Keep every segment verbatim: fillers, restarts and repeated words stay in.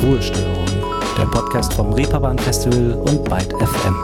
Ruhestörung, der Podcast vom Reeperbahn Festival und Byte F M.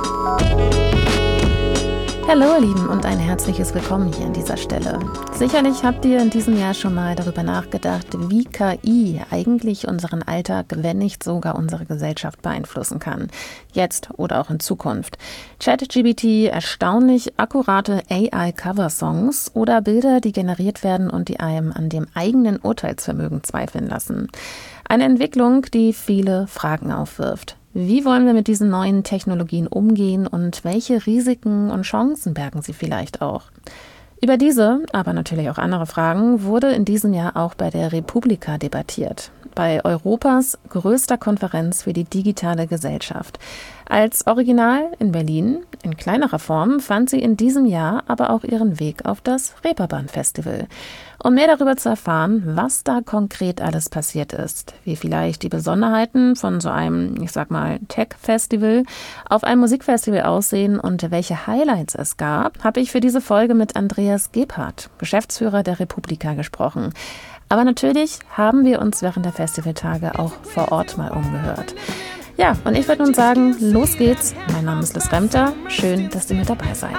Hallo ihr Lieben und ein herzliches Willkommen hier an dieser Stelle. Sicherlich habt ihr in diesem Jahr schon mal darüber nachgedacht, wie K I eigentlich unseren Alltag, wenn nicht sogar unsere Gesellschaft beeinflussen kann. Jetzt oder auch in Zukunft. ChatGPT, erstaunlich akkurate A I-Cover-Songs oder Bilder, die generiert werden und die einem an dem eigenen Urteilsvermögen zweifeln lassen. Eine Entwicklung, die viele Fragen aufwirft. Wie wollen wir mit diesen neuen Technologien umgehen und welche Risiken und Chancen bergen sie vielleicht auch? Über diese, aber natürlich auch andere Fragen wurde in diesem Jahr auch bei der Republika debattiert, bei Europas größter Konferenz für die digitale Gesellschaft. Als Original in Berlin, in kleinerer Form, fand sie in diesem Jahr aber auch ihren Weg auf das Reeperbahn Festival. Um mehr darüber zu erfahren, was da konkret alles passiert ist, wie vielleicht die Besonderheiten von so einem, ich sag mal, Tech-Festival auf einem Musikfestival aussehen und welche Highlights es gab, habe ich für diese Folge mit Andreas Gebhardt, Geschäftsführer der Republika, gesprochen. Aber natürlich haben wir uns während der Festivaltage auch vor Ort mal umgehört. Ja, und ich würde nun sagen, los geht's. Mein Name ist Liz Remter. Schön, dass ihr mit dabei seid.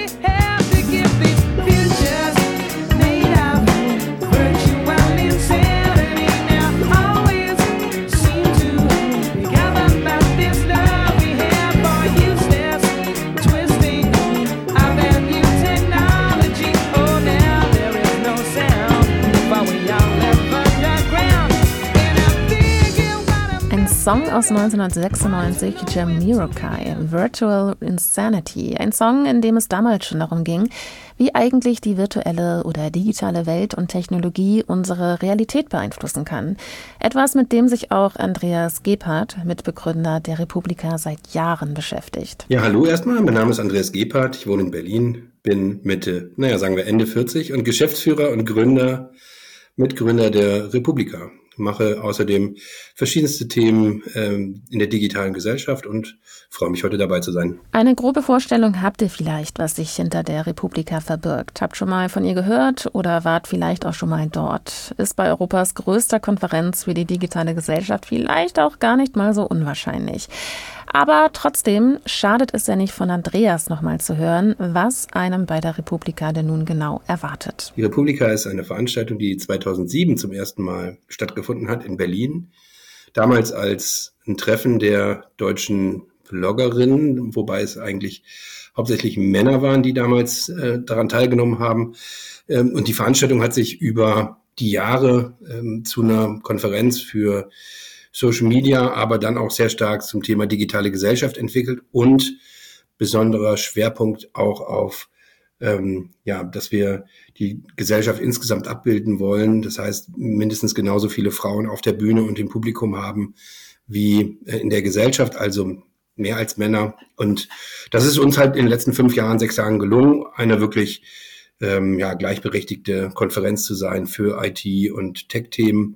Song aus neunzehnhundertsechsundneunzig, Jamiroquai, Virtual Insanity. Ein Song, in dem es damals schon darum ging, wie eigentlich die virtuelle oder digitale Welt und Technologie unsere Realität beeinflussen kann. Etwas, mit dem sich auch Andreas Gebhardt, Mitbegründer der Republika, seit Jahren beschäftigt. Ja, hallo erstmal. Mein Name ist Andreas Gebhardt. Ich wohne in Berlin, bin Mitte, naja, sagen wir Ende vierzig und Geschäftsführer und Gründer, Mitgründer der Republika. Mache außerdem verschiedenste Themen ähm, in der digitalen Gesellschaft und freue mich, heute dabei zu sein. Eine grobe Vorstellung habt ihr vielleicht, was sich hinter der Republika verbirgt. Habt schon mal von ihr gehört oder wart vielleicht auch schon mal dort. Ist bei Europas größter Konferenz für die digitale Gesellschaft vielleicht auch gar nicht mal so unwahrscheinlich. Aber trotzdem schadet es ja nicht, von Andreas nochmal zu hören, was einem bei der Republika denn nun genau erwartet. Die Republika ist eine Veranstaltung, die zweitausendsieben zum ersten Mal stattgefunden hat in Berlin. Damals als ein Treffen der deutschen Bloggerinnen, wobei es eigentlich hauptsächlich Männer waren, die damals äh, daran teilgenommen haben. Ähm, und die Veranstaltung hat sich über die Jahre ähm, zu einer Konferenz für Social Media, aber dann auch sehr stark zum Thema digitale Gesellschaft entwickelt und besonderer Schwerpunkt auch auf, ähm, ja, dass wir die Gesellschaft insgesamt abbilden wollen. Das heißt, mindestens genauso viele Frauen auf der Bühne und im Publikum haben wie in der Gesellschaft, also mehr als Männer. Und das ist uns halt in den letzten fünf Jahren, sechs Jahren gelungen, eine wirklich ähm, ja, gleichberechtigte Konferenz zu sein für I T- und Tech-Themen.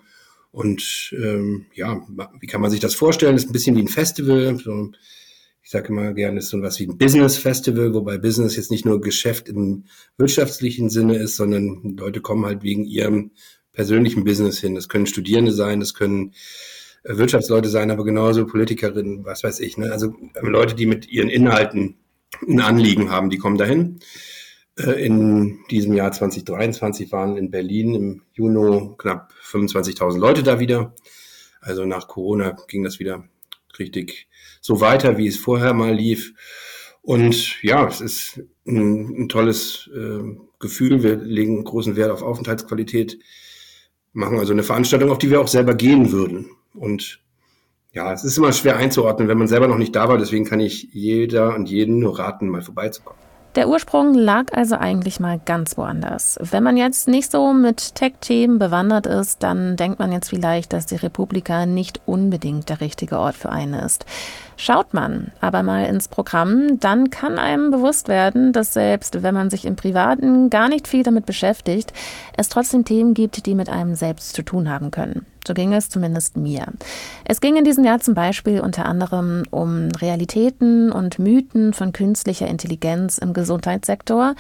Und ähm, ja, wie kann man sich das vorstellen? Das ist ein bisschen wie ein Festival. So, ich sage immer gerne, es ist so was wie ein Business-Festival, wobei Business jetzt nicht nur Geschäft im wirtschaftlichen Sinne ist, sondern Leute kommen halt wegen ihrem persönlichen Business hin. Das können Studierende sein, das können Wirtschaftsleute sein, aber genauso Politikerinnen, was weiß ich. Ne? Also Leute, die mit ihren Inhalten ein Anliegen haben, die kommen dahin. In diesem Jahr zwanzig dreiundzwanzig waren in Berlin im Juni knapp fünfundzwanzigtausend Leute da wieder. Also nach Corona ging das wieder richtig so weiter, wie es vorher mal lief. Und ja, es ist ein, ein tolles äh, Gefühl. Wir legen großen Wert auf Aufenthaltsqualität, machen also eine Veranstaltung, auf die wir auch selber gehen würden. Und ja, es ist immer schwer einzuordnen, wenn man selber noch nicht da war. Deswegen kann ich jeder und jeden nur raten, mal vorbeizukommen. Der Ursprung lag also eigentlich mal ganz woanders. Wenn man jetzt nicht so mit Tech-Themen bewandert ist, dann denkt man jetzt vielleicht, dass die Republika nicht unbedingt der richtige Ort für einen ist. Schaut man aber mal ins Programm, dann kann einem bewusst werden, dass selbst wenn man sich im Privaten gar nicht viel damit beschäftigt, es trotzdem Themen gibt, die mit einem selbst zu tun haben können. So ging es zumindest mir. Es ging in diesem Jahr zum Beispiel unter anderem um Realitäten und Mythen von künstlicher Intelligenz im Gesundheitssektor.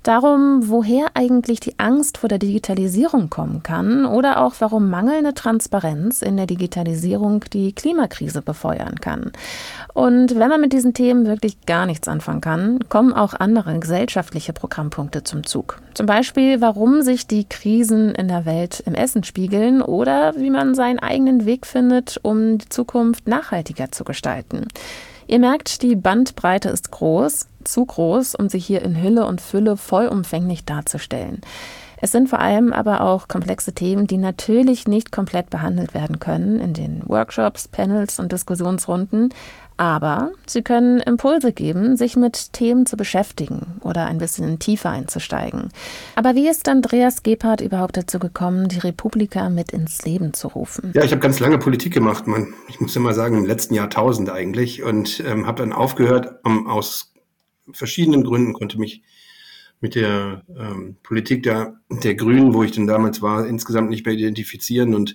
Darum, woher eigentlich die Angst vor der Digitalisierung kommen kann oder auch warum mangelnde Transparenz in der Digitalisierung die Klimakrise befeuern kann. Und wenn man mit diesen Themen wirklich gar nichts anfangen kann, kommen auch andere gesellschaftliche Programmpunkte zum Zug. Zum Beispiel, warum sich die Krisen in der Welt im Essen spiegeln oder wie man seinen eigenen Weg findet, um die Zukunft nachhaltiger zu gestalten. Ihr merkt, die Bandbreite ist groß, zu groß, um sie hier in Hülle und Fülle vollumfänglich darzustellen. Es sind vor allem aber auch komplexe Themen, die natürlich nicht komplett behandelt werden können in den Workshops, Panels und Diskussionsrunden. Aber sie können Impulse geben, sich mit Themen zu beschäftigen oder ein bisschen tiefer einzusteigen. Aber wie ist Andreas Gebhardt überhaupt dazu gekommen, die Republika mit ins Leben zu rufen? Ja, ich habe ganz lange Politik gemacht, man. Ich muss ja mal sagen, im letzten Jahrtausend eigentlich. Und ähm, habe dann aufgehört, um, aus verschiedenen Gründen konnte mich mit der ähm, Politik der, der Grünen, wo ich denn damals war, insgesamt nicht mehr identifizieren und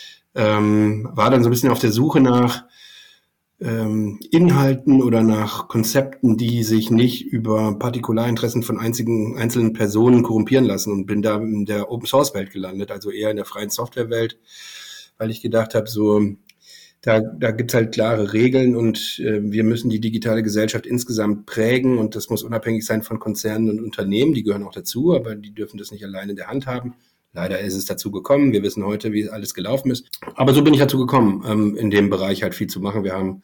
ähm, war dann so ein bisschen auf der Suche nach ähm, Inhalten oder nach Konzepten, die sich nicht über Partikularinteressen von einzigen einzelnen Personen korrumpieren lassen und bin da in der Open-Source-Welt gelandet, also eher in der freien Software-Welt, weil ich gedacht habe, so Da, da gibt's halt klare Regeln und äh, wir müssen die digitale Gesellschaft insgesamt prägen und das muss unabhängig sein von Konzernen und Unternehmen, die gehören auch dazu, aber die dürfen das nicht alleine in der Hand haben. Leider ist es dazu gekommen, wir wissen heute, wie alles gelaufen ist, aber so bin ich dazu gekommen, ähm, in dem Bereich halt viel zu machen. Wir haben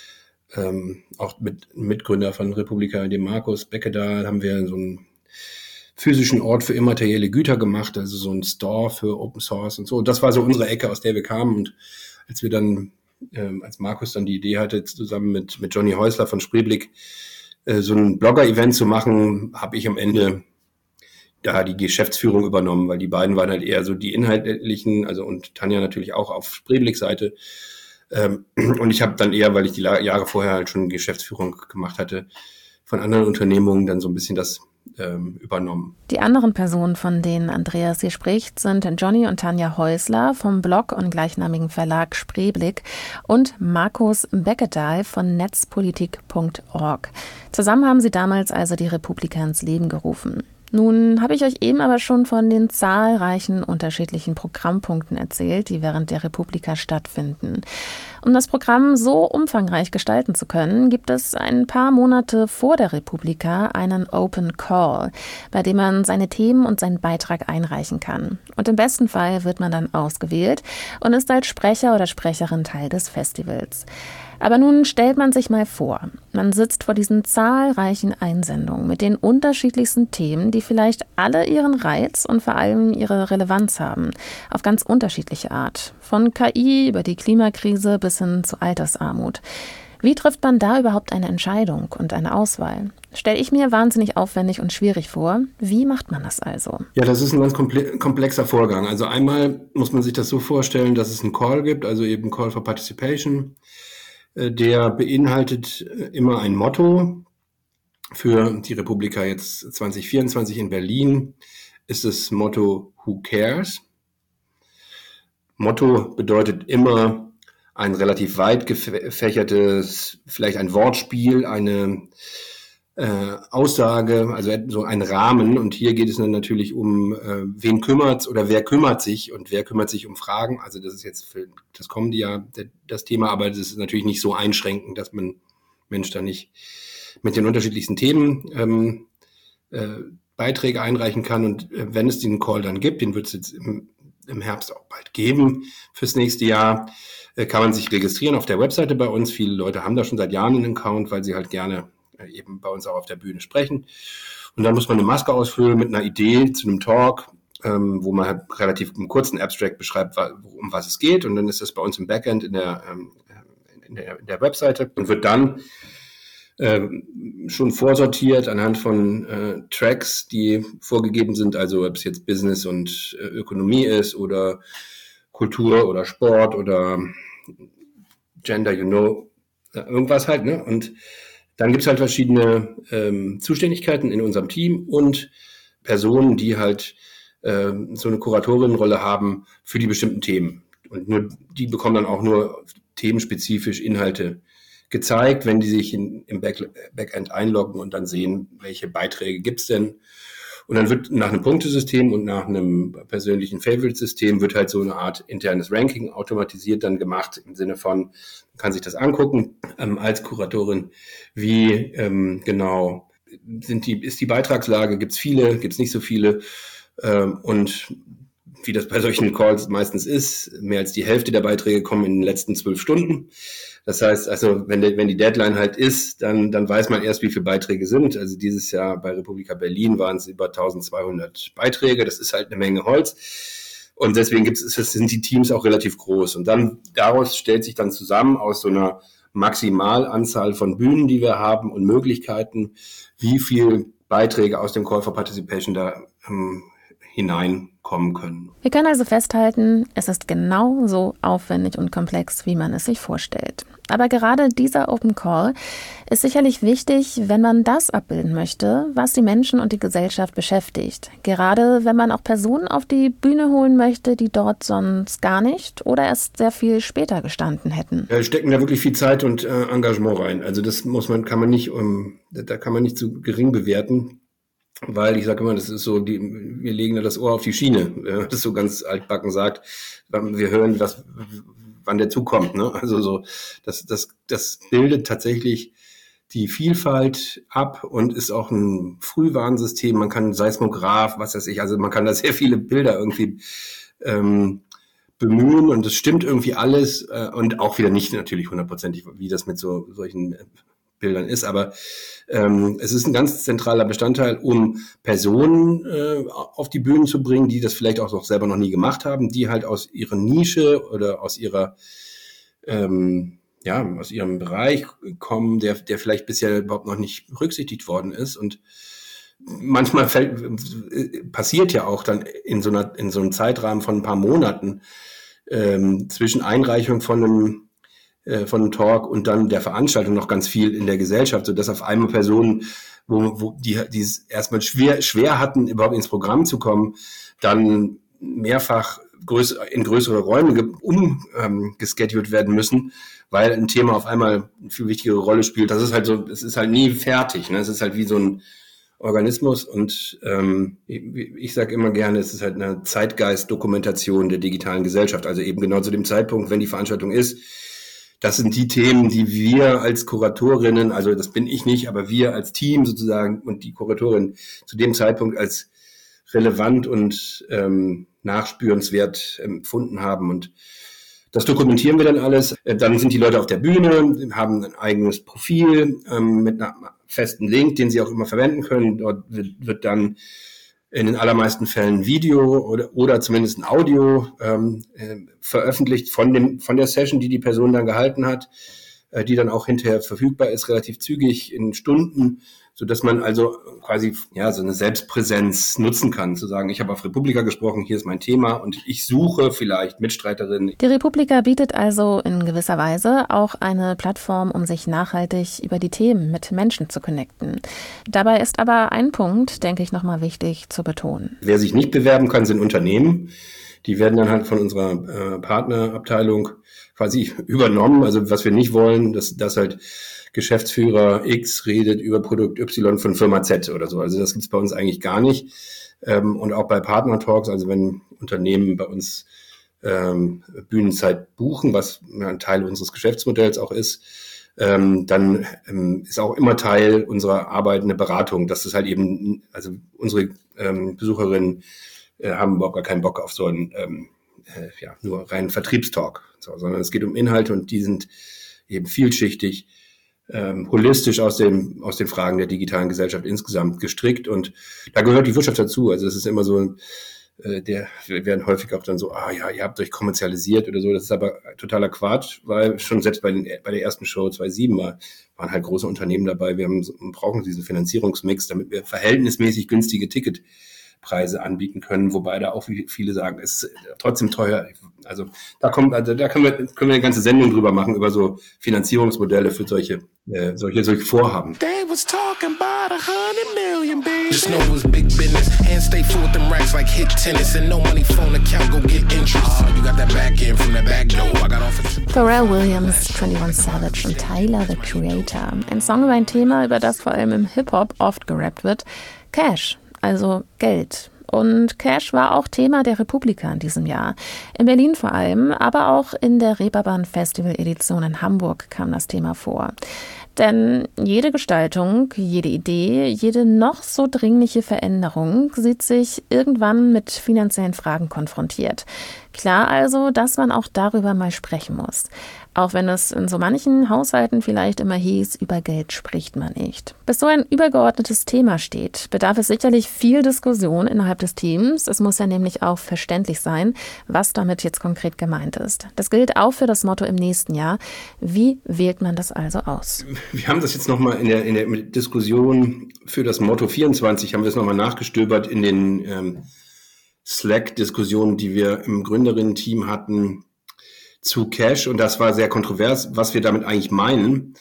ähm, auch mit Mitgründer von Republika, dem Markus Beckedahl, haben wir so einen physischen Ort für immaterielle Güter gemacht, also so ein Store für Open Source und so. Und das war so unsere Ecke, aus der wir kamen und als wir dann Ähm, als Markus dann die Idee hatte, zusammen mit, mit Johnny Häusler von Spreeblick äh, so ein Blogger-Event zu machen, habe ich am Ende da die Geschäftsführung übernommen, weil die beiden waren halt eher so die inhaltlichen, also und Tanja natürlich auch auf Spreeblick-Seite. Ähm, und ich habe dann eher, weil ich die La- Jahre vorher halt schon Geschäftsführung gemacht hatte, von anderen Unternehmungen dann so ein bisschen das ähm, übernommen. Die anderen Personen, von denen Andreas hier spricht, sind Johnny und Tanja Häusler vom Blog und gleichnamigen Verlag Spreeblick und Markus Beckedahl von netzpolitik punkt org. Zusammen haben sie damals also die Republika ins Leben gerufen. Nun habe ich euch eben aber schon von den zahlreichen unterschiedlichen Programmpunkten erzählt, die während der Republika stattfinden. Um das Programm so umfangreich gestalten zu können, gibt es ein paar Monate vor der Republika einen Open Call, bei dem man seine Themen und seinen Beitrag einreichen kann. Und im besten Fall wird man dann ausgewählt und ist als Sprecher oder Sprecherin Teil des Festivals. Aber nun stellt man sich mal vor, man sitzt vor diesen zahlreichen Einsendungen mit den unterschiedlichsten Themen, die vielleicht alle ihren Reiz und vor allem ihre Relevanz haben, auf ganz unterschiedliche Art. Von K I über die Klimakrise bis hin zu Altersarmut. Wie trifft man da überhaupt eine Entscheidung und eine Auswahl? Stelle ich mir wahnsinnig aufwendig und schwierig vor. Wie macht man das also? Ja, das ist ein ganz komple- komplexer Vorgang. Also einmal muss man sich das so vorstellen, dass es einen Call gibt, also eben Call for Participation. Der beinhaltet immer ein Motto. Für die Republika jetzt zwanzig vierundzwanzig in Berlin ist das Motto Who Cares? Motto bedeutet immer ein relativ weit gefächertes, vielleicht ein Wortspiel, eine äh, Aussage, also so ein Rahmen. Und hier geht es dann natürlich um, äh, wen kümmert's oder wer kümmert sich und wer kümmert sich um Fragen. Also das ist jetzt für das kommende Jahr das Thema, aber das ist natürlich nicht so einschränkend, dass man Mensch da nicht mit den unterschiedlichsten Themen ähm, äh, Beiträge einreichen kann. Und äh, wenn es den Call dann gibt, den wird es jetzt im, im Herbst auch bald geben fürs nächste Jahr, äh, kann man sich registrieren auf der Webseite bei uns. Viele Leute haben da schon seit Jahren einen Account, weil sie halt gerne eben bei uns auch auf der Bühne sprechen. Und dann muss man eine Maske ausfüllen mit einer Idee zu einem Talk, ähm, wo man halt relativ einen kurzen Abstract beschreibt, um was es geht. Und dann ist das bei uns im Backend in der, ähm, in der, in der Webseite und wird dann äh, schon vorsortiert anhand von äh, Tracks, die vorgegeben sind. Also ob es jetzt Business und äh, Ökonomie ist oder Kultur oder Sport oder Gender, you know, irgendwas halt, ne? Und dann gibt es halt verschiedene ähm, Zuständigkeiten in unserem Team und Personen, die halt ähm, so eine Kuratorinnenrolle haben für die bestimmten Themen. Und nur die bekommen dann auch nur themenspezifisch Inhalte gezeigt, wenn die sich in, im Back, Backend einloggen und dann sehen, welche Beiträge gibt's denn. Und dann wird nach einem Punktesystem und nach einem persönlichen Favorite-System wird halt so eine Art internes Ranking automatisiert dann gemacht, im Sinne von, man kann sich das angucken ähm, als Kuratorin, wie ähm, genau sind die, ist die Beitragslage, gibt es viele, gibt es nicht so viele ähm, und wie das bei solchen Calls meistens ist, mehr als die Hälfte der Beiträge kommen in den letzten zwölf Stunden. Das heißt, also wenn, der, wenn die Deadline halt ist, dann, dann weiß man erst, wie viele Beiträge sind. Also dieses Jahr bei Republika Berlin waren es über eintausendzweihundert Beiträge. Das ist halt eine Menge Holz. Und deswegen gibt's, sind die Teams auch relativ groß. Und dann daraus stellt sich dann zusammen aus so einer Maximalanzahl von Bühnen, die wir haben und Möglichkeiten, wie viel Beiträge aus dem Call for Participation da ähm, hineinkommen können. Wir können also festhalten, es ist genauso aufwendig und komplex, wie man es sich vorstellt. Aber gerade dieser Open Call ist sicherlich wichtig, wenn man das abbilden möchte, was die Menschen und die Gesellschaft beschäftigt. Gerade wenn man auch Personen auf die Bühne holen möchte, die dort sonst gar nicht oder erst sehr viel später gestanden hätten. Ja, stecken da wirklich viel Zeit und äh, Engagement rein. Also das muss man, kann man nicht, um, da kann man nicht zu gering bewerten. Weil ich sage immer, das ist so, die, wir legen da das Ohr auf die Schiene, ja, das so ganz altbacken sagt. Wir hören, was, wann der Zug kommt. Ne? Also so, das, das, das bildet tatsächlich die Vielfalt ab und ist auch ein Frühwarnsystem. Man kann Seismograph, was weiß ich, also man kann da sehr viele Bilder irgendwie ähm, bemühen und es stimmt irgendwie alles äh, und auch wieder nicht natürlich hundertprozentig, wie das mit so solchen Bildern ist, aber ähm, es ist ein ganz zentraler Bestandteil, um Personen äh, auf die Bühnen zu bringen, die das vielleicht auch noch selber noch nie gemacht haben, die halt aus ihrer Nische oder aus ihrer ähm, ja aus ihrem Bereich kommen, der der vielleicht bisher überhaupt noch nicht berücksichtigt worden ist und manchmal fällt, äh, passiert ja auch dann in so einer in so einem Zeitrahmen von ein paar Monaten ähm, zwischen Einreichung von einem von einem Talk und dann der Veranstaltung noch ganz viel in der Gesellschaft, sodass auf einmal Personen, wo, wo die, die es erstmal schwer, schwer hatten, überhaupt ins Programm zu kommen, dann mehrfach größer, in größere Räume umgeschedult ähm, werden müssen, weil ein Thema auf einmal eine viel wichtigere Rolle spielt. Das ist halt so, es ist halt nie fertig, ne? Es ist halt wie so ein Organismus und ähm, ich, ich sage immer gerne, es ist halt eine Zeitgeist-Dokumentation der digitalen Gesellschaft, also eben genau zu dem Zeitpunkt, wenn die Veranstaltung ist. Das sind die Themen, die wir als Kuratorinnen, also das bin ich nicht, aber wir als Team sozusagen und die Kuratorin zu dem Zeitpunkt als relevant und ähm, nachspürenswert empfunden haben. Und das dokumentieren wir dann alles. Dann sind die Leute auf der Bühne, haben ein eigenes Profil ähm, mit einem festen Link, den sie auch immer verwenden können. Dort wird, wird dann in den allermeisten Fällen Video oder, oder zumindest ein Audio ähm, äh, veröffentlicht von dem von der Session, die die Person dann gehalten hat, äh, die dann auch hinterher verfügbar ist, relativ zügig in Stunden, so dass man also quasi ja so eine Selbstpräsenz nutzen kann, zu sagen, ich habe auf Republika gesprochen, hier ist mein Thema und ich suche vielleicht Mitstreiterinnen. Die Republika bietet also in gewisser Weise auch eine Plattform, um sich nachhaltig über die Themen mit Menschen zu connecten. Dabei ist aber ein Punkt, denke ich, nochmal wichtig zu betonen. Wer sich nicht bewerben kann, sind Unternehmen. Die werden dann halt von unserer äh, Partnerabteilung quasi übernommen. Also was wir nicht wollen, dass, dass halt Geschäftsführer X redet über Produkt Y von Firma Z oder so. Also das gibt's bei uns eigentlich gar nicht. Ähm, und auch bei Partner-Talks, also wenn Unternehmen bei uns ähm, Bühnenzeit buchen, was ein Teil unseres Geschäftsmodells auch ist, ähm, dann ähm, ist auch immer Teil unserer Arbeit eine Beratung. Das ist halt eben, also unsere ähm, Besucherinnen äh, haben überhaupt gar keinen Bock auf so einen ähm, äh, ja, nur reinen Vertriebstalk, so, sondern es geht um Inhalte und die sind eben vielschichtig, ähm, holistisch aus dem aus den Fragen der digitalen Gesellschaft insgesamt gestrickt und da gehört die Wirtschaft dazu. Also es ist immer so, äh, der wir werden häufig auch dann so, ah ja, ihr habt euch kommerzialisiert oder so. Das ist aber totaler Quatsch, weil schon selbst bei den bei der ersten Show zweitausendsieben war, waren halt große Unternehmen dabei. Wir haben brauchen diesen Finanzierungsmix, damit wir verhältnismäßig günstige Ticketpreise anbieten können, wobei da auch viele sagen, es ist trotzdem teuer. Also da kommt, also da können wir können wir eine ganze Sendung drüber machen über so Finanzierungsmodelle für solche äh, solche solche Vorhaben. They was talking about a hundred million, baby. Just know it was big business. Hands stay full with them racks like hit tennis and no money phone account go get interest. Oh, you got that back end from that back door. I got off it. Pharrell Williams, twenty-one Savage und Tyler, the Creator. Ein Song über ein Thema, über das vor allem im Hip-Hop oft gerappt wird. Cash. also Geld. Und Cash war auch Thema der Republika in diesem Jahr. In Berlin vor allem, aber auch in der Reeperbahn Festival Edition in Hamburg kam das Thema vor. Denn jede Gestaltung, jede Idee, jede noch so dringliche Veränderung sieht sich irgendwann mit finanziellen Fragen konfrontiert. Klar also, dass man auch darüber mal sprechen muss. Auch wenn es in so manchen Haushalten vielleicht immer hieß, über Geld spricht man nicht. Bis so ein übergeordnetes Thema steht, bedarf es sicherlich viel Diskussion innerhalb des Teams. Es muss ja nämlich auch verständlich sein, was damit jetzt konkret gemeint ist. Das gilt auch für das Motto im nächsten Jahr. Wie wählt man das also aus? Wir haben das jetzt nochmal in der, in der Diskussion für das Motto vierundzwanzig, haben wir es nochmal nachgestöbert in den ähm, Slack-Diskussionen, die wir im Gründerinnen-Team hatten zu Cash. Und das war sehr kontrovers, was wir damit eigentlich meinen.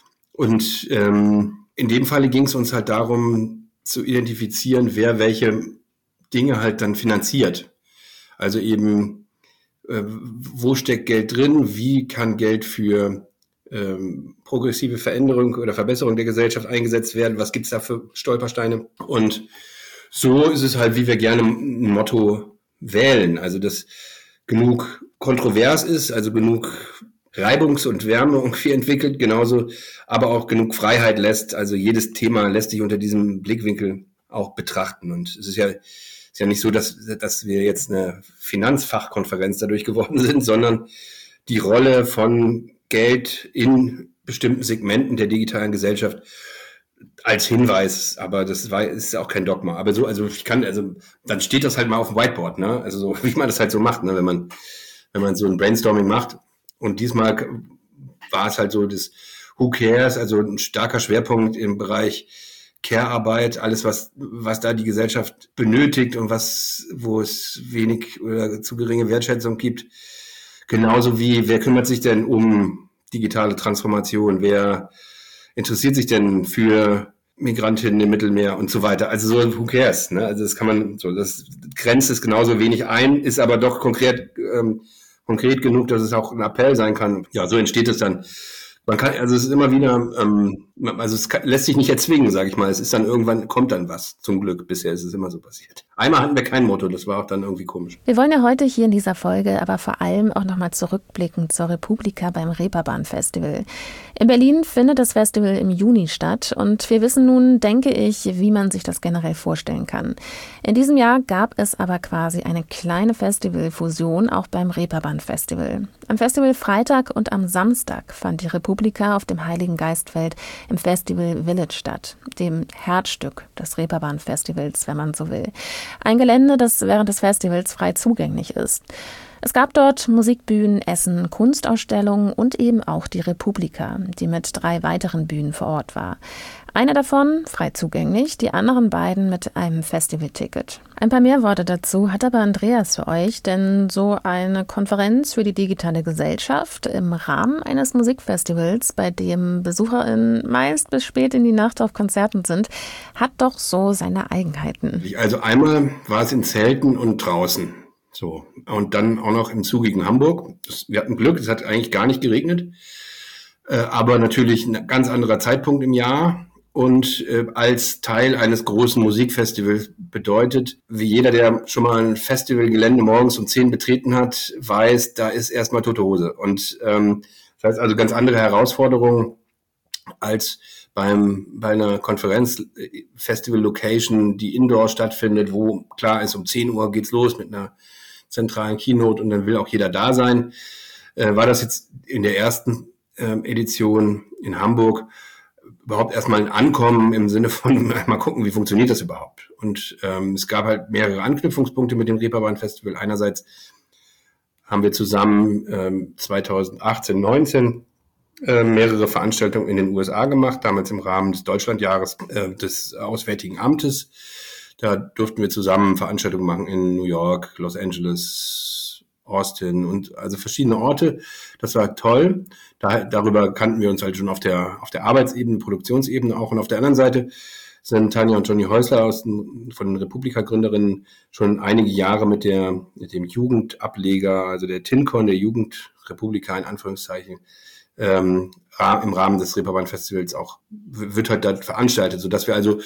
Und ähm, in dem Falle ging es uns halt darum, zu identifizieren, wer welche Dinge halt dann finanziert. Also eben, äh, wo steckt Geld drin, wie kann Geld für ähm, progressive Veränderung oder Verbesserung der Gesellschaft eingesetzt werden, was gibt's da für Stolpersteine? Und so ist es halt, wie wir gerne ein Motto wählen. Also das genug kontrovers ist, also genug Reibungs- und Wärme irgendwie entwickelt, genauso, aber auch genug Freiheit lässt. Also jedes Thema lässt sich unter diesem Blickwinkel auch betrachten. Und es ist ja, ist ja nicht so, dass, dass wir jetzt eine Finanzfachkonferenz dadurch geworden sind, sondern die Rolle von Geld in bestimmten Segmenten der digitalen Gesellschaft als Hinweis, aber das war, ist auch kein Dogma. Aber so, also ich kann, also dann steht das halt mal auf dem Whiteboard, ne? Also so, wie man das halt so macht, ne? Wenn man, wenn man so ein Brainstorming macht. Und diesmal war es halt so das Who cares, also ein starker Schwerpunkt im Bereich Care-Arbeit, alles was, was da die Gesellschaft benötigt und was, wo es wenig oder zu geringe Wertschätzung gibt. Genauso wie, wer kümmert sich denn um digitale Transformation? Wer interessiert sich denn für Migrantinnen im Mittelmeer und so weiter? Also so, who cares? Ne? Also das kann man, so, das grenzt es genauso wenig ein, ist aber doch konkret, ähm, konkret genug, dass es auch ein Appell sein kann. Ja, so entsteht es dann. Man kann, also es ist immer wieder, ähm, also es kann, lässt sich nicht erzwingen, sage ich mal. Es ist dann irgendwann, kommt dann was, zum Glück. Bisher ist es immer so passiert. Einmal hatten wir kein Motto, das war auch dann irgendwie komisch. Wir wollen ja heute hier in dieser Folge aber vor allem auch nochmal zurückblicken zur Republika beim Reeperbahn Festival. In Berlin findet das Festival im Juni statt und wir wissen nun, denke ich, wie man sich das generell vorstellen kann. In diesem Jahr gab es aber quasi eine kleine Festivalfusion auch beim Reeperbahn Festival. Am Festival Freitag und am Samstag fand die Republika auf dem Heiligen Geistfeld im Festival Village statt, dem Herzstück des Reeperbahn Festivals, wenn man so will. Ein Gelände, das während des Festivals frei zugänglich ist. Es gab dort Musikbühnen, Essen, Kunstausstellungen und eben auch die Republika, die mit drei weiteren Bühnen vor Ort war. Eine davon frei zugänglich, die anderen beiden mit einem Festivalticket. Ein paar mehr Worte dazu hat aber Andreas für euch, denn so eine Konferenz für die digitale Gesellschaft im Rahmen eines Musikfestivals, bei dem BesucherInnen meist bis spät in die Nacht auf Konzerten sind, hat doch so seine Eigenheiten. Also einmal war es in Zelten und draußen. So. Und dann auch noch im zugigen Hamburg. Das, wir hatten Glück, es hat eigentlich gar nicht geregnet. Äh, aber natürlich ein ganz anderer Zeitpunkt im Jahr. Und äh, als Teil eines großen Musikfestivals bedeutet, wie jeder, der schon mal ein Festivalgelände morgens um zehn betreten hat, weiß, da ist erstmal tote Hose. Und ähm, das heißt also ganz andere Herausforderungen als beim bei einer Konferenz, Festival-Location, die indoor stattfindet, wo klar ist, um zehn Uhr geht's los mit einer zentralen Keynote und dann will auch jeder da sein. Äh, war das jetzt in der ersten äh, Edition in Hamburg überhaupt erstmal ein Ankommen im Sinne von mal gucken, wie funktioniert das überhaupt? Und ähm, es gab halt mehrere Anknüpfungspunkte mit dem Reeperbahn Festival. Einerseits haben wir zusammen ähm, zweitausendachtzehn, neunzehn äh, mehrere Veranstaltungen in den U S A gemacht, damals im Rahmen des Deutschlandjahres äh, des Auswärtigen Amtes. Da durften wir zusammen Veranstaltungen machen in New York, Los Angeles, Austin und also verschiedene Orte. Das war toll. Da, darüber kannten wir uns halt schon auf der auf der Arbeitsebene, Produktionsebene auch. Und auf der anderen Seite sind Tanja und Johnny Häusler aus den, von den Republika-Gründerinnen schon einige Jahre mit der mit dem Jugendableger, also der TinCon, der Jugendrepublika in Anführungszeichen, ähm, im Rahmen des Reeperbahn Festivals auch wird halt da veranstaltet, sodass wir also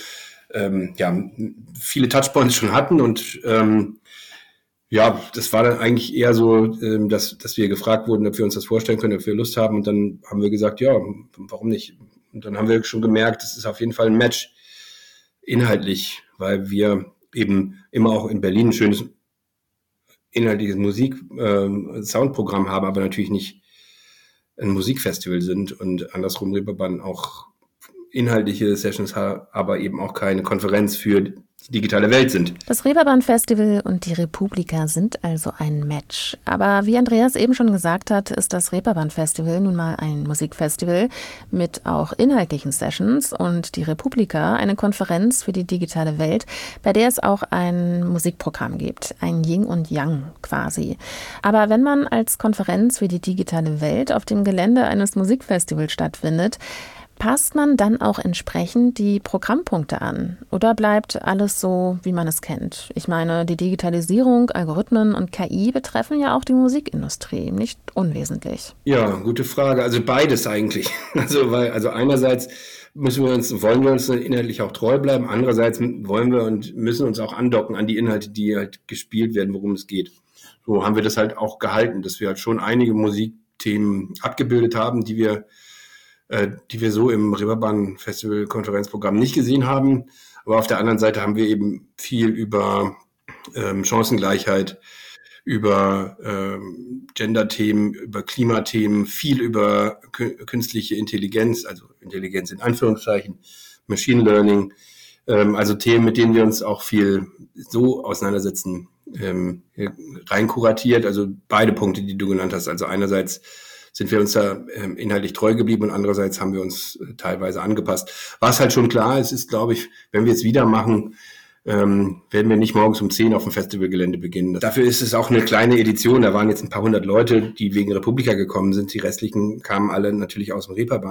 ähm, ja, viele Touchpoints schon hatten und ähm, ja, das war dann eigentlich eher so, ähm, dass, dass wir gefragt wurden, ob wir uns das vorstellen können, ob wir Lust haben und dann haben wir gesagt, ja, warum nicht? Und dann haben wir schon gemerkt, das ist auf jeden Fall ein Match inhaltlich, weil wir eben immer auch in Berlin ein schönes inhaltliches Musik-Soundprogramm äh, haben, aber natürlich nicht ein Musikfestival sind und andersrum Reeperbahn auch inhaltliche Sessions haben, aber eben auch keine Konferenz für die digitale Welt sind. Das Reeperbahn Festival und die Republika sind also ein Match. Aber wie Andreas eben schon gesagt hat, ist das Reeperbahn Festival nun mal ein Musikfestival mit auch inhaltlichen Sessions und die Republika eine Konferenz für die digitale Welt, bei der es auch ein Musikprogramm gibt, ein Yin und Yang quasi. Aber wenn man als Konferenz für die digitale Welt auf dem Gelände eines Musikfestivals stattfindet, passt man dann auch entsprechend die Programmpunkte an? Oder bleibt alles so, wie man es kennt? Ich meine, die Digitalisierung, Algorithmen und K I betreffen ja auch die Musikindustrie, nicht unwesentlich. Ja, gute Frage. Also beides eigentlich. Also, weil, also einerseits müssen wir uns, wollen wir uns inhaltlich auch treu bleiben. Andererseits wollen wir und müssen uns auch andocken an die Inhalte, die halt gespielt werden, worum es geht. So haben wir das halt auch gehalten, dass wir halt schon einige Musikthemen abgebildet haben, die wir die wir so im Reeperbahn Festival Konferenzprogramm nicht gesehen haben. Aber auf der anderen Seite haben wir eben viel über ähm, Chancengleichheit, über ähm, Gender-Themen, über Klimathemen, viel über kü- künstliche Intelligenz, also Intelligenz in Anführungszeichen, Machine Learning, ähm, also Themen, mit denen wir uns auch viel so auseinandersetzen, ähm, rein kuratiert. Also beide Punkte, die du genannt hast. Also einerseits sind wir uns da ähm, inhaltlich treu geblieben und andererseits haben wir uns äh, teilweise angepasst. Was halt schon klar ist, ist, glaube ich, wenn wir es wieder machen, ähm, werden wir nicht morgens um zehn auf dem Festivalgelände beginnen. Dafür ist es auch eine kleine Edition. Da waren jetzt ein paar hundert Leute, die wegen Republika gekommen sind. Die restlichen kamen alle natürlich aus dem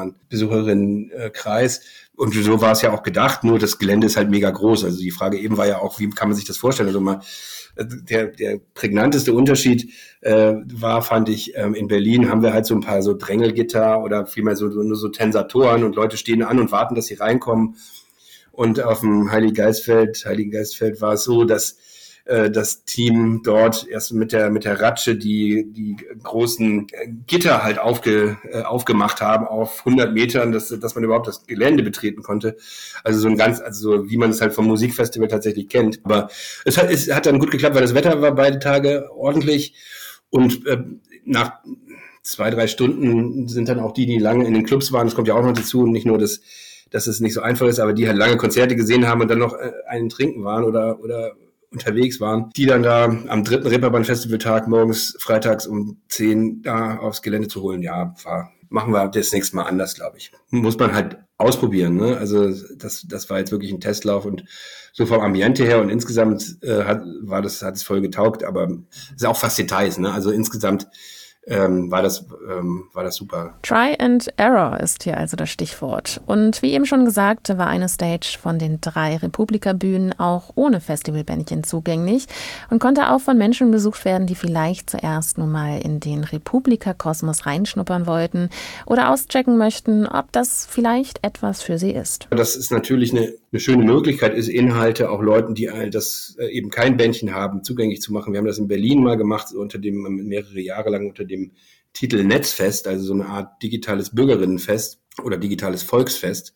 Reeperbahn-Besucherinnenkreis. Und so war es ja auch gedacht, nur das Gelände ist halt mega groß. Also die Frage eben war ja auch, wie kann man sich das vorstellen? Also mal Der, der prägnanteste Unterschied äh, war, fand ich, ähm, in Berlin haben wir halt so ein paar so Drängelgitter oder vielmehr so, so, nur so Tensatoren und Leute stehen an und warten, dass sie reinkommen. Und auf dem Heiligengeistfeld, Heiligengeistfeld war es so, dass äh, das Team dort erst mit der mit der Ratsche die die großen Gitter halt aufge, äh, aufgemacht haben auf hundert Metern, dass dass man überhaupt das Gelände betreten konnte. Also so ein ganz, also so wie man es halt vom Musikfestival tatsächlich kennt. Aber es hat es hat dann gut geklappt, weil das Wetter war beide Tage ordentlich und äh, nach zwei drei Stunden sind dann auch die, die lange in den Clubs waren. Das kommt ja auch noch dazu und nicht nur das, dass es nicht so einfach ist, aber die halt lange Konzerte gesehen haben und dann noch äh, einen trinken waren oder oder unterwegs waren, die dann da am dritten Reeperbahn-Festivaltag morgens, freitags um zehn da aufs Gelände zu holen. Ja, war, machen wir das nächste Mal anders, glaube ich. Muss man halt ausprobieren, ne? Also das, das war jetzt wirklich ein Testlauf und so vom Ambiente her und insgesamt äh, hat, war das, hat es voll getaugt, aber es ist auch fast Details, ne? Also insgesamt Ähm, war das ähm, war das super. Try and Error ist hier also das Stichwort. Und wie eben schon gesagt, war eine Stage von den drei Republika-Bühnen auch ohne Festivalbändchen zugänglich und konnte auch von Menschen besucht werden, die vielleicht zuerst nur mal in den Republika-Kosmos reinschnuppern wollten oder auschecken möchten, ob das vielleicht etwas für sie ist. Das ist natürlich eine, eine schöne Möglichkeit, ist Inhalte auch Leuten, die das eben kein Bändchen haben, zugänglich zu machen. Wir haben das in Berlin mal gemacht, so unter dem mehrere Jahre lang unter dem Titel Netzfest, also so eine Art digitales Bürgerinnenfest oder digitales Volksfest.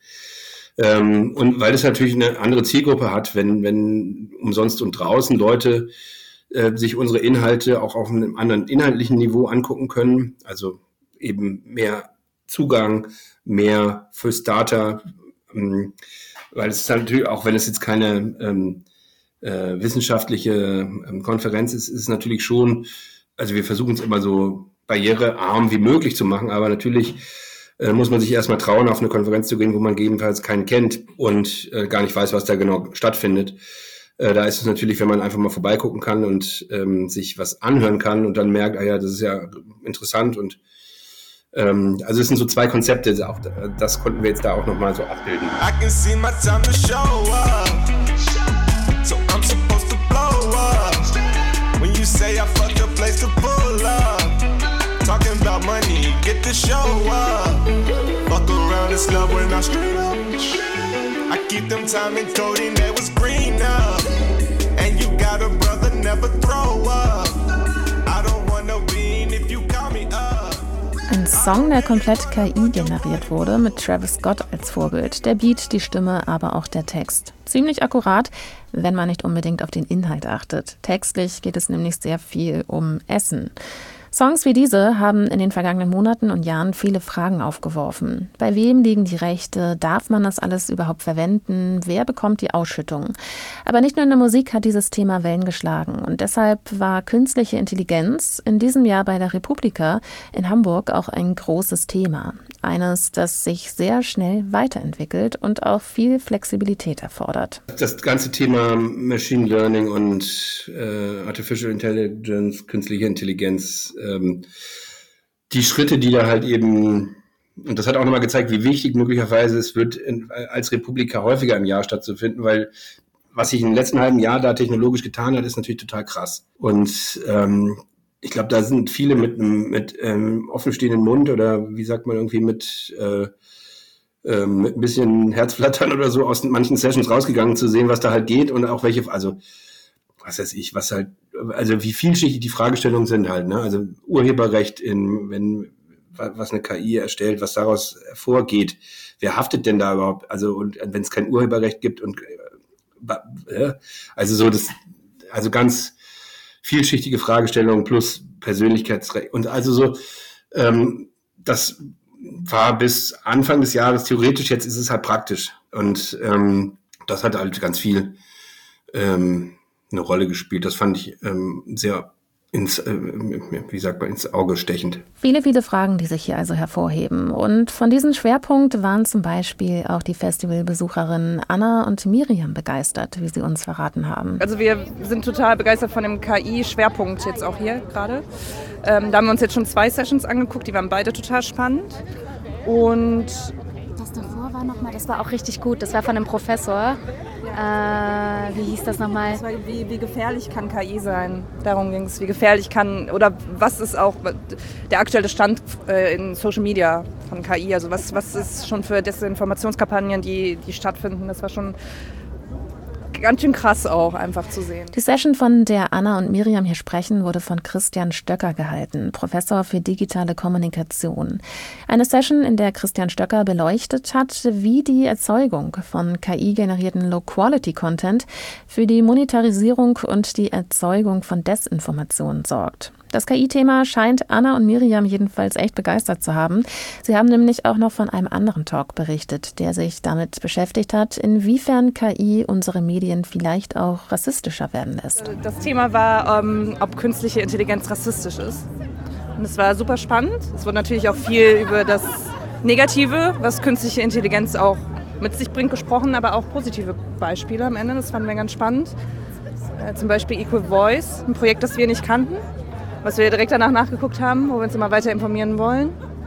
Ähm, und weil das natürlich eine andere Zielgruppe hat, wenn, wenn umsonst und draußen Leute äh, sich unsere Inhalte auch auf einem anderen inhaltlichen Niveau angucken können, also eben mehr Zugang, mehr für Starter, ähm, weil es ist natürlich, auch wenn es jetzt keine ähm, äh, wissenschaftliche ähm, Konferenz ist, ist es natürlich schon, also wir versuchen es immer so barrierearm wie möglich zu machen, aber natürlich äh, muss man sich erstmal trauen, auf eine Konferenz zu gehen, wo man gegebenenfalls keinen kennt und äh, gar nicht weiß, was da genau stattfindet. Äh, da ist es natürlich, wenn man einfach mal vorbeigucken kann und ähm, sich was anhören kann und dann merkt, ah ja, das ist ja interessant und ähm, also es sind so zwei Konzepte, auch, das konnten wir jetzt da auch nochmal so abbilden. I can see my time to show up. So I'm supposed to blow up. When you say I fucked the place to pull up. Talking about money, get the show up. Fuck around, it's love when I straight up. I keep them timing coding that was green up. And you got a brother, never throw up. I don't want no bean if you call me up. Ein Song, der komplett K I generiert wurde, mit Travis Scott als Vorbild. Der Beat, die Stimme, aber auch der Text. Ziemlich akkurat, wenn man nicht unbedingt auf den Inhalt achtet. Textlich geht es nämlich sehr viel um Essen. Songs wie diese haben in den vergangenen Monaten und Jahren viele Fragen aufgeworfen. Bei wem liegen die Rechte? Darf man das alles überhaupt verwenden? Wer bekommt die Ausschüttung? Aber nicht nur in der Musik hat dieses Thema Wellen geschlagen. Und deshalb war künstliche Intelligenz in diesem Jahr bei der Republika in Hamburg auch ein großes Thema. Eines, das sich sehr schnell weiterentwickelt und auch viel Flexibilität erfordert. Das ganze Thema Machine Learning und äh, Artificial Intelligence, künstliche Intelligenz, ähm, die Schritte, die da halt eben, und das hat auch nochmal gezeigt, wie wichtig möglicherweise es wird, in, als Republika häufiger im Jahr stattzufinden, weil was sich im letzten halben Jahr da technologisch getan hat, ist natürlich total krass. Und ähm, ich glaube, da sind viele mit einem mit ähm, offenstehenden Mund oder wie sagt man irgendwie mit, äh, äh, mit ein bisschen Herzflattern oder so aus manchen Sessions rausgegangen zu sehen, was da halt geht und auch welche, also was weiß ich, was halt, also wie vielschichtig die Fragestellungen sind halt, ne? Also Urheberrecht in, wenn was eine K I erstellt, was daraus hervorgeht, wer haftet denn da überhaupt? Also und wenn es kein Urheberrecht gibt und äh, also so das, also ganz vielschichtige Fragestellungen plus Persönlichkeitsrecht. Und also so, ähm, das war bis Anfang des Jahres theoretisch, jetzt ist es halt praktisch. Und ähm, das hat halt ganz viel ähm, eine Rolle gespielt. Das fand ich ähm, sehr ins, äh, wie sagt man, ins Auge stechend. Viele, viele Fragen, die sich hier also hervorheben. Und von diesem Schwerpunkt waren zum Beispiel auch die Festivalbesucherinnen Anna und Miriam begeistert, wie sie uns verraten haben. Also wir sind total begeistert von dem K I-Schwerpunkt jetzt auch hier gerade. Ähm, da haben wir uns jetzt schon zwei Sessions angeguckt, die waren beide total spannend. Und das davor war nochmal, das war auch richtig gut, das war von einem Professor. Äh, wie hieß das nochmal? Das war, wie, wie gefährlich kann K I sein? Darum ging es. Wie gefährlich kann, oder was ist auch der aktuelle Stand äh, in Social Media von K I? Also was, was ist schon für Desinformationskampagnen, die, die stattfinden? Das war schon ganz schön krass auch einfach zu sehen. Die Session, von der Anna und Miriam hier sprechen, wurde von Christian Stöcker gehalten, Professor für digitale Kommunikation. Eine Session, in der Christian Stöcker beleuchtet hat, wie die Erzeugung von K I-generierten Low-Quality-Content für die Monetarisierung und die Erzeugung von Desinformation sorgt. Das K I-Thema scheint Anna und Miriam jedenfalls echt begeistert zu haben. Sie haben nämlich auch noch von einem anderen Talk berichtet, der sich damit beschäftigt hat, inwiefern K I unsere Medien vielleicht auch rassistischer werden lässt. Das Thema war, ähm, ob künstliche Intelligenz rassistisch ist. Und es war super spannend. Es wurde natürlich auch viel über das Negative, was künstliche Intelligenz auch mit sich bringt, gesprochen, aber auch positive Beispiele am Ende. Das fanden wir ganz spannend. Äh, zum Beispiel Equal Voice, ein Projekt, das wir nicht kannten, was wir direkt danach nachgeguckt haben, wo wir uns immer weiter informieren wollen.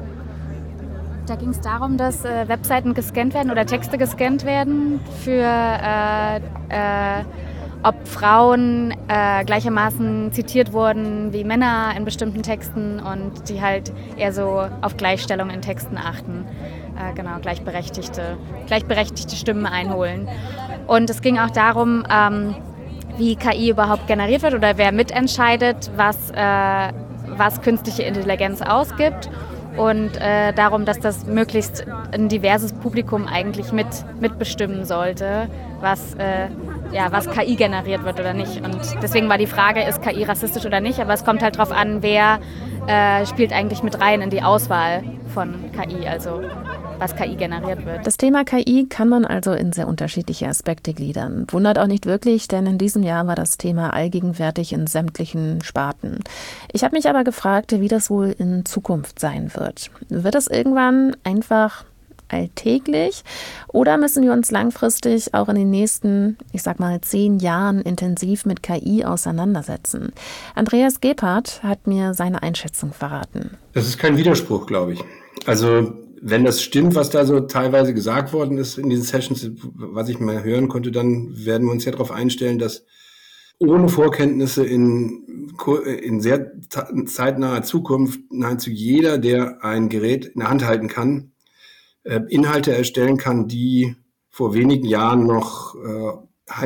Da ging es darum, dass äh, Webseiten gescannt werden oder Texte gescannt werden für, äh, äh, ob Frauen äh, gleichermaßen zitiert wurden wie Männer in bestimmten Texten und die halt eher so auf Gleichstellung in Texten achten. Äh, genau, gleichberechtigte, gleichberechtigte Stimmen einholen. Und es ging auch darum, ähm, wie K I überhaupt generiert wird oder wer mitentscheidet, was, äh, was künstliche Intelligenz ausgibt und äh, darum, dass das möglichst ein diverses Publikum eigentlich mit, mitbestimmen sollte, was, äh, ja, was K I generiert wird oder nicht. Und deswegen war die Frage, ist K I rassistisch oder nicht, aber es kommt halt darauf an, wer äh, spielt eigentlich mit rein in die Auswahl von K I, also was K I generiert wird. Das Thema K I kann man also in sehr unterschiedliche Aspekte gliedern. Wundert auch nicht wirklich, denn in diesem Jahr war das Thema allgegenwärtig in sämtlichen Sparten. Ich habe mich aber gefragt, wie das wohl in Zukunft sein wird. Wird es irgendwann einfach alltäglich oder müssen wir uns langfristig auch in den nächsten, ich sag mal, zehn Jahren intensiv mit K I auseinandersetzen? Andreas Gebhardt hat mir seine Einschätzung verraten. Das ist kein Widerspruch, glaube ich. Also wenn das stimmt, was da so teilweise gesagt worden ist in diesen Sessions, was ich mal hören konnte, dann werden wir uns ja darauf einstellen, dass ohne Vorkenntnisse in, in sehr zeitnaher Zukunft nahezu jeder, der ein Gerät in der Hand halten kann, äh, Inhalte erstellen kann, die vor wenigen Jahren noch äh,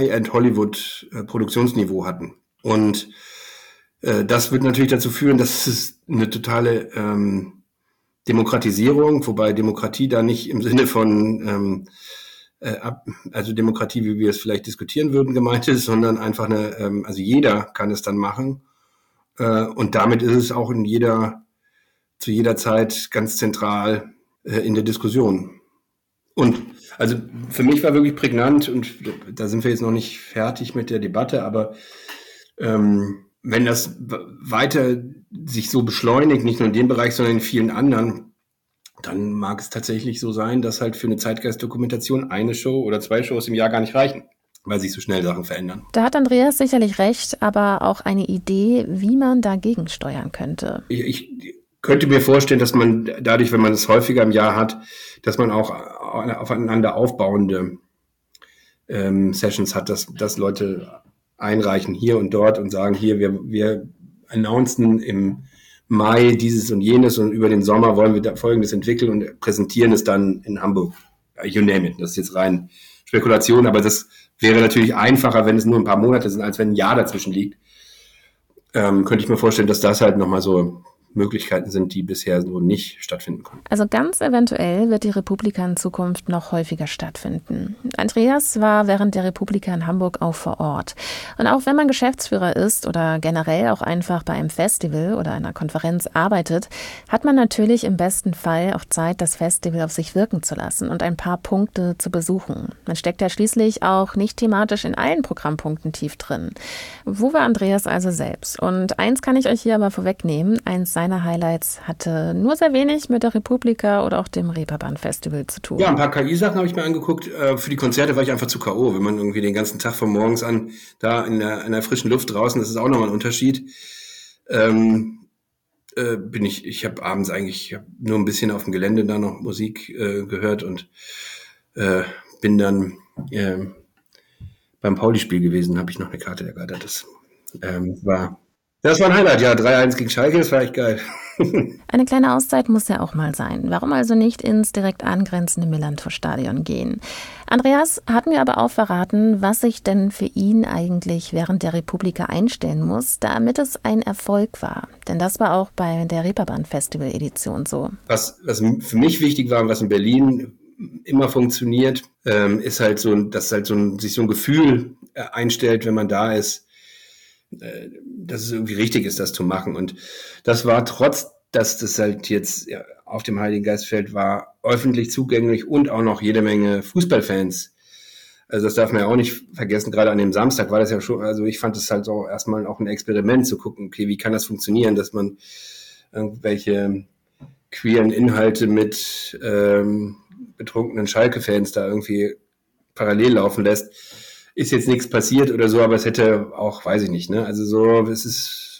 High-End-Hollywood-Produktionsniveau äh, hatten. Und äh, das wird natürlich dazu führen, dass es eine totale ähm, Demokratisierung, wobei Demokratie da nicht im Sinne von ähm, äh, also Demokratie, wie wir es vielleicht diskutieren würden, gemeint ist, sondern einfach eine, ähm, also jeder kann es dann machen. Äh, und damit ist es auch in jeder, zu jeder Zeit ganz zentral äh, in der Diskussion. Und also für mich war wirklich prägnant, und da sind wir jetzt noch nicht fertig mit der Debatte, aber ähm, wenn das weiter sich so beschleunigt, nicht nur in dem Bereich, sondern in vielen anderen, dann mag es tatsächlich so sein, dass halt für eine Zeitgeist-Dokumentation eine Show oder zwei Shows im Jahr gar nicht reichen, weil sich so schnell Sachen verändern. Da hat Andreas sicherlich recht, aber auch eine Idee, wie man dagegen steuern könnte. Ich, ich könnte mir vorstellen, dass man dadurch, wenn man es häufiger im Jahr hat, dass man auch aufeinander aufbauende ähm, Sessions hat, dass, dass Leute einreichen hier und dort und sagen, hier, wir, wir announcen im Mai dieses und jenes und über den Sommer wollen wir da Folgendes entwickeln und präsentieren es dann in Hamburg. You name it. Das ist jetzt rein Spekulation, aber das wäre natürlich einfacher, wenn es nur ein paar Monate sind, als wenn ein Jahr dazwischen liegt. Ähm, könnte ich mir vorstellen, dass das halt nochmal so Möglichkeiten sind, die bisher so nicht stattfinden konnten. Also ganz eventuell wird die Republika in Zukunft noch häufiger stattfinden. Andreas war während der Republika in Hamburg auch vor Ort. Und auch wenn man Geschäftsführer ist oder generell auch einfach bei einem Festival oder einer Konferenz arbeitet, hat man natürlich im besten Fall auch Zeit, das Festival auf sich wirken zu lassen und ein paar Punkte zu besuchen. Man steckt ja schließlich auch nicht thematisch in allen Programmpunkten tief drin. Wo war Andreas also selbst? Und eins kann ich euch hier aber vorwegnehmen, eins seiner Highlights hatte nur sehr wenig mit der Republika oder auch dem Reeperbahn-Festival zu tun. Ja, ein paar K I-Sachen habe ich mir angeguckt. Für die Konzerte war ich einfach zu K O. Wenn man irgendwie den ganzen Tag von morgens an da in der, in der frischen Luft draußen, das ist auch nochmal ein Unterschied. Ähm, äh, bin ich, ich habe abends eigentlich hab nur ein bisschen auf dem Gelände da noch Musik äh, gehört und äh, bin dann äh, beim Pauli-Spiel gewesen, habe ich noch eine Karte ergattert. Das ähm, war... Das war ein Highlight, ja, drei eins gegen Schalke, das war echt geil. Eine kleine Auszeit muss ja auch mal sein. Warum also nicht ins direkt angrenzende Millantor-Stadion gehen? Andreas hat mir aber auch verraten, was sich denn für ihn eigentlich während der Republika einstellen muss, damit es ein Erfolg war. Denn das war auch bei der Reeperbahn-Festival-Edition so. Was, was für mich wichtig war und was in Berlin immer funktioniert, ähm, ist halt so, dass halt so ein, sich so ein Gefühl einstellt, wenn man da ist, dass es irgendwie richtig ist, das zu machen. Und das war, trotz, dass das halt jetzt auf dem Heiligen Geistfeld war, öffentlich zugänglich und auch noch jede Menge Fußballfans. Also das darf man ja auch nicht vergessen, gerade an dem Samstag war das ja schon, also ich fand es halt so erstmal auch ein Experiment zu gucken, okay, wie kann das funktionieren, dass man irgendwelche queeren Inhalte mit ähm, betrunkenen Schalke-Fans da irgendwie parallel laufen lässt. Ist jetzt nichts passiert oder so, aber es hätte auch, weiß ich nicht, ne? Also so, es ist,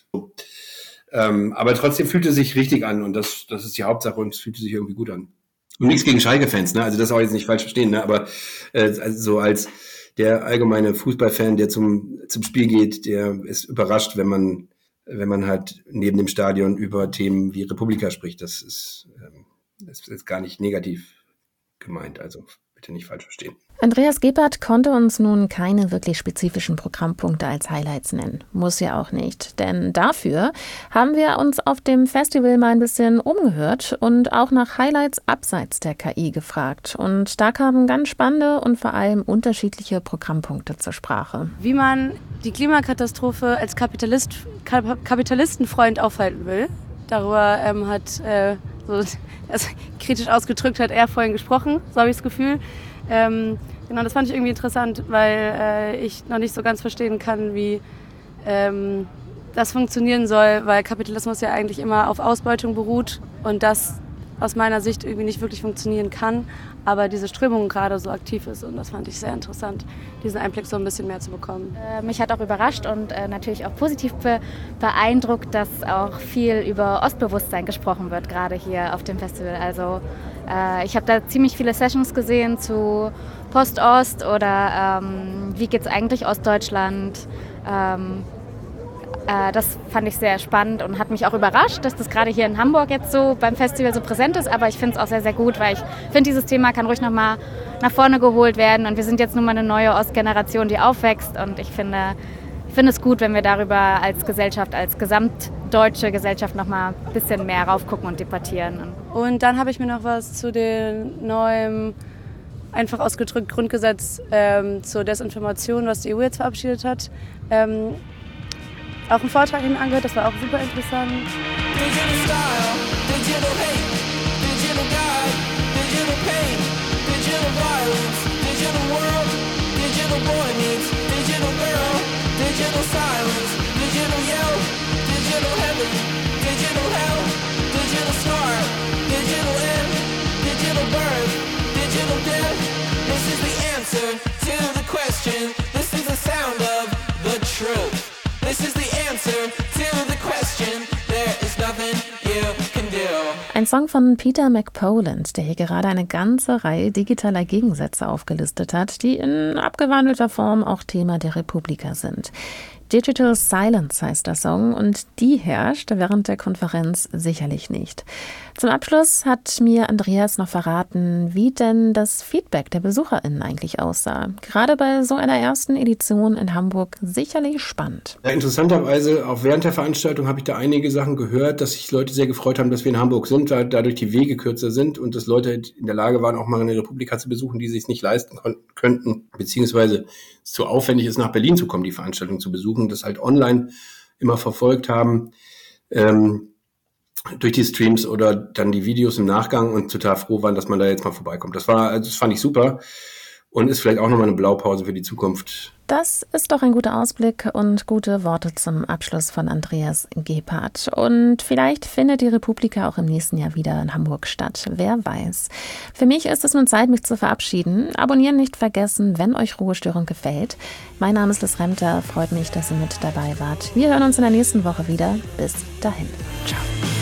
ähm, aber trotzdem fühlte es sich richtig an und das, das ist die Hauptsache und es fühlte sich irgendwie gut an. Und nichts gegen Schalke-Fans, ne? Also das auch jetzt nicht falsch verstehen, ne? Aber äh, also so als der allgemeine Fußballfan, der zum zum Spiel geht, der ist überrascht, wenn man wenn man halt neben dem Stadion über Themen wie Republika spricht. Das ist, ähm, das ist gar nicht negativ gemeint, also bitte nicht falsch verstehen. Andreas Gebhardt konnte uns nun keine wirklich spezifischen Programmpunkte als Highlights nennen. Muss ja auch nicht. Denn dafür haben wir uns auf dem Festival mal ein bisschen umgehört und auch nach Highlights abseits der K I gefragt. Und da kamen ganz spannende und vor allem unterschiedliche Programmpunkte zur Sprache. Wie man die Klimakatastrophe als Kapitalist, Kap- Kapitalistenfreund aufhalten will. Darüber ähm, hat, äh, so, also kritisch ausgedrückt, hat er vorhin gesprochen, so habe ich das Gefühl. Ähm, genau, das fand ich irgendwie interessant, weil äh, ich noch nicht so ganz verstehen kann, wie ähm, das funktionieren soll, weil Kapitalismus ja eigentlich immer auf Ausbeutung beruht und das aus meiner Sicht irgendwie nicht wirklich funktionieren kann, aber diese Strömung gerade so aktiv ist und das fand ich sehr interessant, diesen Einblick so ein bisschen mehr zu bekommen. Äh, mich hat auch überrascht und äh, natürlich auch positiv be- beeindruckt, dass auch viel über Ostbewusstsein gesprochen wird, gerade hier auf dem Festival. Also äh, ich habe da ziemlich viele Sessions gesehen zu Post-Ost oder ähm, wie geht's eigentlich Ostdeutschland, ähm, äh, das fand ich sehr spannend und hat mich auch überrascht, dass das gerade hier in Hamburg jetzt so beim Festival so präsent ist. Aber ich finde es auch sehr, sehr gut, weil ich finde, dieses Thema kann ruhig nochmal nach vorne geholt werden. Und wir sind jetzt nun mal eine neue Ostgeneration, die aufwächst. Und ich finde, ich finde es gut, wenn wir darüber als Gesellschaft, als gesamtdeutsche Gesellschaft nochmal ein bisschen mehr raufgucken und debattieren. Und dann habe ich mir noch was zu dem neuen, einfach ausgedrückt, Grundgesetz ähm, zur Desinformation, was die E U jetzt verabschiedet hat, ähm, auch einen Vortrag hin angehört. Das war auch super interessant. Digital style, digital hate, digital guide, digital pain, digital violence, digital world, digital boy meets digital girl, digital silence, digital yell, digital heaven, digital hell, digital start, digital end, digital birth, digital death. This is the answer to the question. This is the sound of the truth. This is the answer to the question. There is nothing you can do. Ein Song von Peter McPoland, der hier gerade eine ganze Reihe digitaler Gegensätze aufgelistet hat, die in abgewandelter Form auch Thema der Republika sind. Digital Silence heißt der Song und die herrscht während der Konferenz sicherlich nicht. Zum Abschluss hat mir Andreas noch verraten, wie denn das Feedback der BesucherInnen eigentlich aussah. Gerade bei so einer ersten Edition in Hamburg sicherlich spannend. Ja, interessanterweise, auch während der Veranstaltung habe ich da einige Sachen gehört, dass sich Leute sehr gefreut haben, dass wir in Hamburg sind, weil dadurch die Wege kürzer sind und dass Leute in der Lage waren, auch mal eine Republika zu besuchen, die sich es nicht leisten kon- könnten, beziehungsweise es zu aufwendig ist, nach Berlin zu kommen, die Veranstaltung zu besuchen, das halt online immer verfolgt haben, ähm, durch die Streams oder dann die Videos im Nachgang und total froh waren, dass man da jetzt mal vorbeikommt. Das war, also das fand ich super und ist vielleicht auch nochmal eine Blaupause für die Zukunft. Das ist doch ein guter Ausblick und gute Worte zum Abschluss von Andreas Gebhardt. Und vielleicht findet die Republika auch im nächsten Jahr wieder in Hamburg statt. Wer weiß. Für mich ist es nun Zeit, mich zu verabschieden. Abonnieren nicht vergessen, wenn euch Ruhestörung gefällt. Mein Name ist Liz Remter. Freut mich, dass ihr mit dabei wart. Wir hören uns in der nächsten Woche wieder. Bis dahin. Ciao.